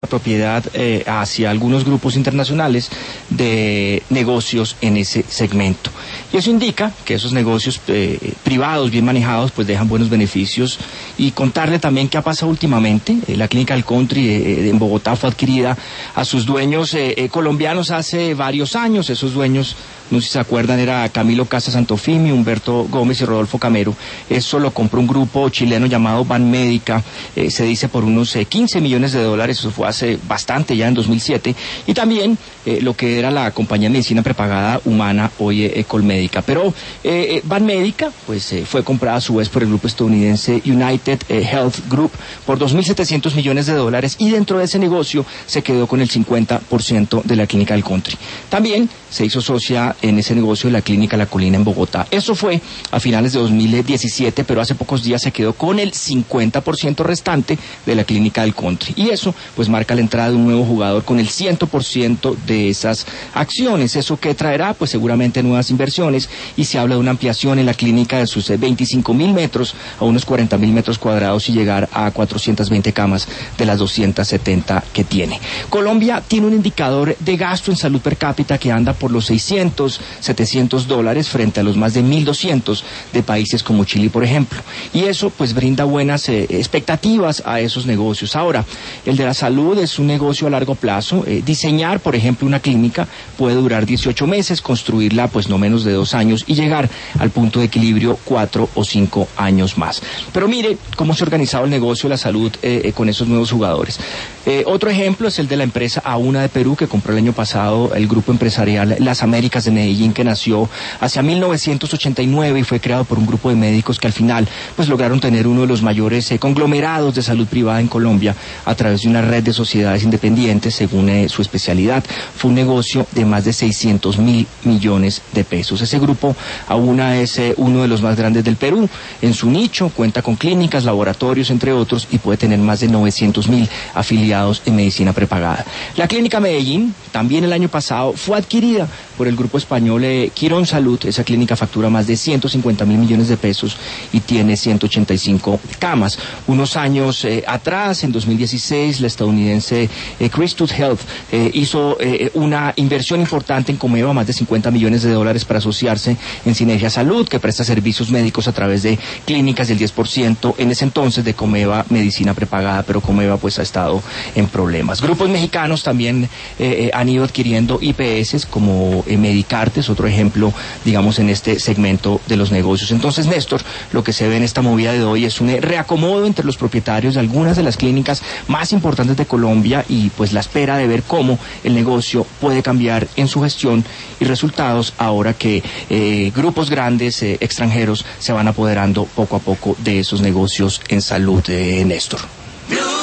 propiedad hacia algunos grupos internacionales de negocios en ese segmento. Y eso indica que esos negocios privados bien manejados pues dejan buenos beneficios. Y contarle también qué ha pasado últimamente. La clínica del Country en Bogotá fue adquirida a sus dueños colombianos hace varios años. Esos dueños, no sé si se acuerdan, era Camilo Casa Santofimi, Humberto Gómez y Rodolfo Camero. Eso lo compró un grupo chileno llamado Banmédica, se dice por unos 15 millones de dólares. Eso fue hace bastante, ya en 2007, y también lo que era la compañía de medicina prepagada Humana, hoy Colmédica. Pero Banmédica pues fue comprada a su vez por el grupo estadounidense United Health Group por 2.700 millones de dólares, y dentro de ese negocio se quedó con el 50% de la clínica del Country. También se hizo socia en ese negocio de la clínica La Colina en Bogotá. Eso fue a finales de 2017, pero hace pocos días se quedó con el 50% restante de la clínica del Country. Y eso pues marca la entrada de un nuevo jugador con el 100% de esas acciones. ¿Eso qué traerá? Pues seguramente nuevas inversiones, y se habla de una ampliación en la clínica de sus 25.000 metros a unos 40.000 metros cuadrados y llegar a 420 camas de las 270 que tiene. Colombia tiene un indicador de gasto en salud per cápita que anda por los $600-700 frente a los más de 1.200 de países como Chile, por ejemplo. Y eso pues brinda buenas expectativas a esos negocios. Ahora, el de la salud es un negocio a largo plazo. Diseñar, por ejemplo, una clínica puede durar 18 meses, construirla pues no menos de 2 años y llegar al punto de equilibrio 4 o 5 años más. Pero mire cómo se ha organizado el negocio de la salud con esos nuevos jugadores. Otro ejemplo es el de la empresa Auna de Perú, que compró el año pasado el grupo empresarial Las Américas de Medellín, que nació hacia 1989 y fue creado por un grupo de médicos que al final pues lograron tener uno de los mayores conglomerados de salud privada en Colombia a través de una red de sociedades independientes según su especialidad. Fue un negocio de más de 600.000 millones de pesos. Ese grupo Auna es uno de los más grandes del Perú en su nicho, cuenta con clínicas, laboratorios, entre otros, y puede tener más de 900.000 afiliados en medicina prepagada. La clínica Medellín también el año pasado fue adquirida por el grupo español Quirón Salud. Esa clínica factura más de 150.000 millones de pesos y tiene 185 camas. Unos años atrás, en 2016, la estadounidense Christus Health hizo una inversión importante en Comeva, más de 50 millones de dólares para asociarse en Sinergia Salud, que presta servicios médicos a través de clínicas del 10% en ese entonces de Comeva Medicina Prepagada, pero Comeva pues ha estado en problemas. Grupos mexicanos también han ido adquiriendo IPS como Medicarte, es otro ejemplo, digamos, en este segmento de los negocios. Entonces, Néstor, lo que se ve en esta movida de hoy es un reacomodo entre los propietarios de algunas de las clínicas más importantes de Colombia y pues la espera de ver cómo el negocio puede cambiar en su gestión y resultados ahora que grupos grandes extranjeros se van apoderando poco a poco de esos negocios en salud, Néstor.